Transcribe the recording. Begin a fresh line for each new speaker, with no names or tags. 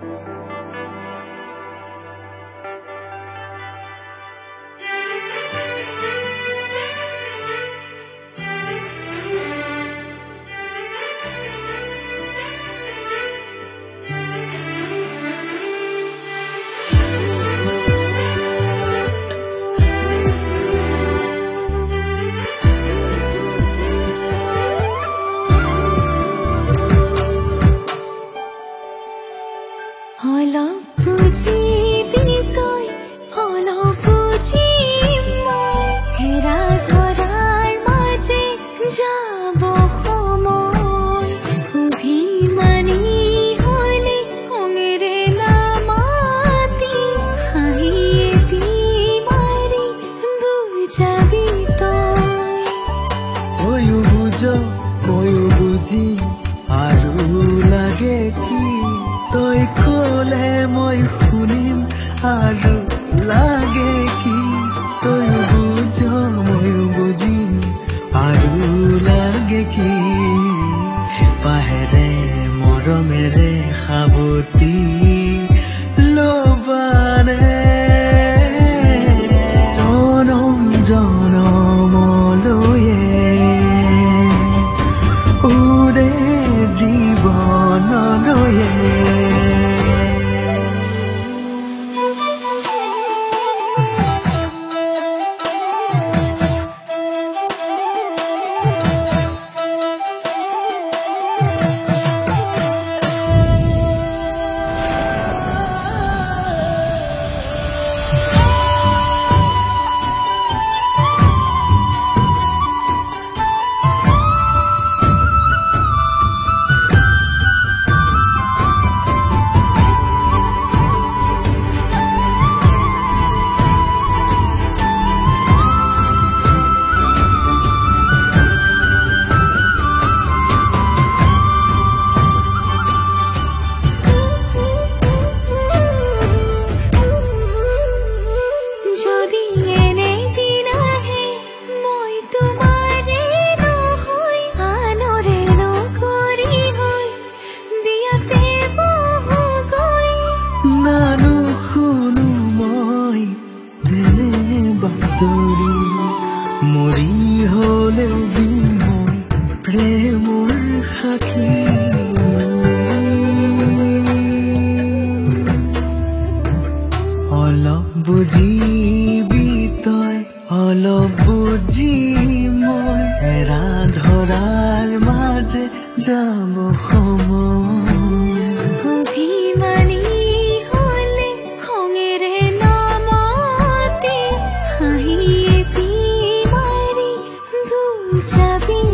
ময়ো বুজি আৰু লাগে কি তই ক'লে মই শুনিম আৰু লাগে কি তই বুজ ময়ো বুজি আৰু লাগে কি হেঁপাহেৰে মৰমেৰে সাৱতি লবানে জনম জনমলৈয়ে উৰে জীৱনলৈয়ে মৰি হলে বিময় প্ৰেমৰ সাক্ষী অলপ বুজিবি তই অলপ বুজি মই এৰা ধৰাৰ মাজে যাব সময়
Happy